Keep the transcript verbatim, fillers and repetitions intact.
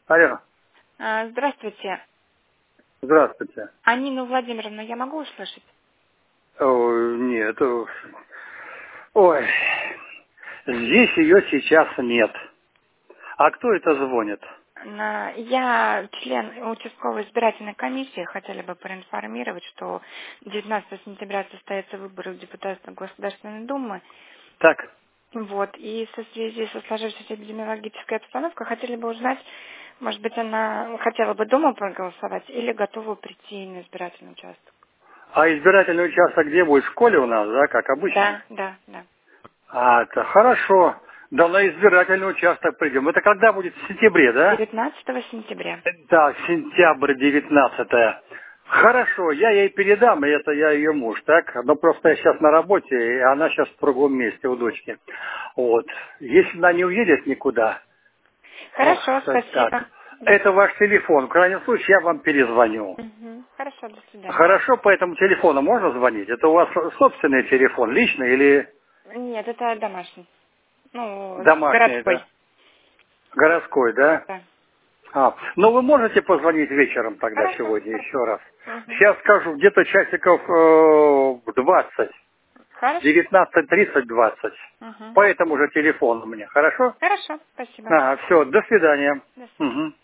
Алло, А, Здравствуйте. здравствуйте. Анину Владимировну я могу услышать? Ой, нет, о, ой, здесь ее сейчас нет. А кто это звонит? На- Я член участковой избирательной комиссии. Хотели бы проинформировать, что девятнадцатого сентября состоятся выборы в депутатство Государственной Думы. Так, Вот. И со связи со сложившейся эпидемиологической обстановкой хотели бы узнать, может быть, она хотела бы дома проголосовать или готова прийти на избирательный участок. а избирательный участок где будет? В школе у нас, да, как обычно? Да, да, да. А, это хорошо. Да на избирательный участок придем. Это когда будет? В сентябре, да? девятнадцатого сентября. Да, сентябрь девятнадцатое. Хорошо, я ей передам, и это я ее муж, так? Но просто я сейчас на работе, и она сейчас в другом месте у дочки. Вот. Если она не уедет никуда, ох, Хорошо, так. спасибо. До Это ваш телефон. В крайнем случае я вам перезвоню. Мгм. Хорошо, до свидания. Хорошо, по этому телефону можно звонить? Это у вас собственный телефон, личный или Нет, это домашний. Ну, домашний, городской. да? Городской, да? Да. А, но вы можете позвонить вечером тогда Хорошо, сегодня хорошо. еще раз? Мгм. Сейчас скажу, где-то часиков э, в двадцать. Хорошо. девятнадцать тридцать двадцать. Мгм. По этому же телефону мне. Хорошо? Хорошо, спасибо. Ага, все, до свидания. До свидания. Мгм.